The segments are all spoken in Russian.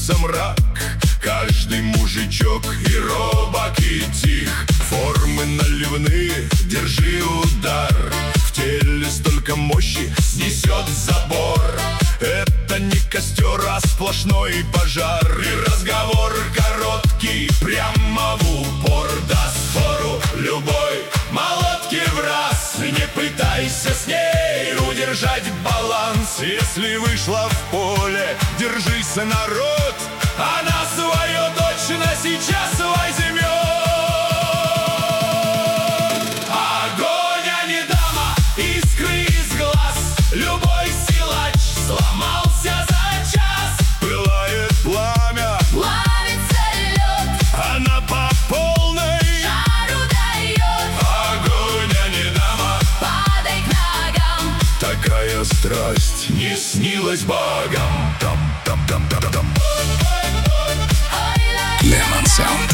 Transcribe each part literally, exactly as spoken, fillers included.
сгустился мрак. Каждый мужичок и робок, и тих. Формы наливные, держи удар. В теле столько мощи, снесет забор. Это не костер, а сплошной пожар. И разговор короткий, прямо в упор. Даст фору любой молотки в раз. Не пытайся с ней удержать баланс. Если вышла в поле, держись, народ. Она свое точно сейчас возьмет. Огонь, а не дама, искры из глаз. Любой силач сломался за час. Пылает пламя, плавится лед, она по полной жару дает. Огонь, а не дама, Падай к ногам. такая страсть не снилась богам. Там, там, там, там, там. Lemon Sound.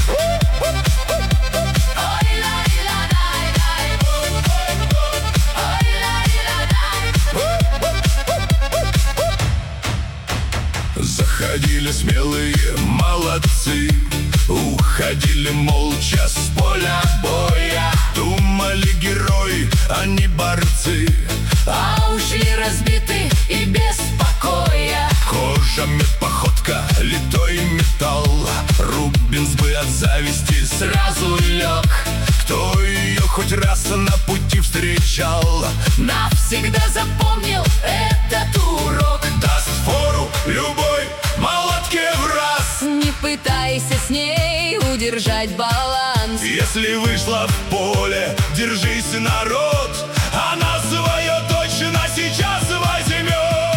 Заходили смелые молодцы, уходили молча с поля боя. Думали герои, а не борцы, А ушли разбиты и без покоя. кожа, медпоходка, литой металл. Рубинс бы от зависти сразу лег. Кто ее хоть раз на пути встречал, Навсегда запомнил этот урок. даст фору любой молотке в раз. Не пытайся с ней удержать баланс. Если вышла в поле, держись, народ. Она свое точно сейчас возьмет.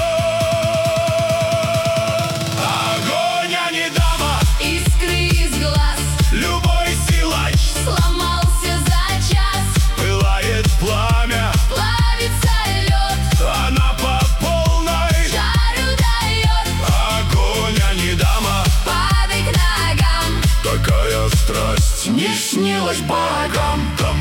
Огонь, а не дама, Искры из глаз, любой силач. сломался за час. Пылает пламя, Плавится лед, она по полной жару дает. Огонь, а не дама, Падай к ногам. такая страсть Не снилась богам. Там,